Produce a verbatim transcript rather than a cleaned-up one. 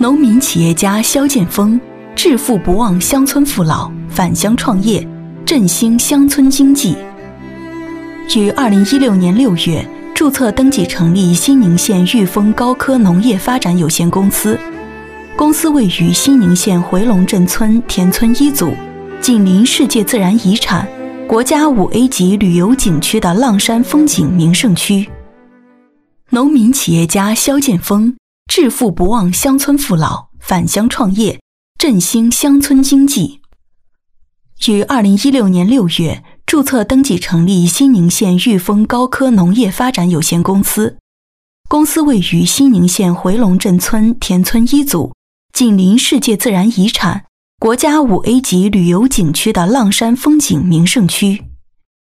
农民企业家肖建峰致富不忘乡村父老，返乡创业，振兴乡村经济。于二零一六年六月注册登记成立西宁县裕丰高科农业发展有限公司，公司位于西宁县回龙镇村田村一组，紧邻世界自然遗产、国家五 A 级旅游景区的浪山风景名胜区。农民企业家肖建峰致富不忘乡村父老，返乡创业，振兴乡村经济。于二零一六年六月注册登记成立西宁县裕丰高科农业发展有限公司，公司位于西宁县回龙镇村田村一组，紧邻世界自然遗产、国家五 A 级旅游景区的浪山风景名胜区。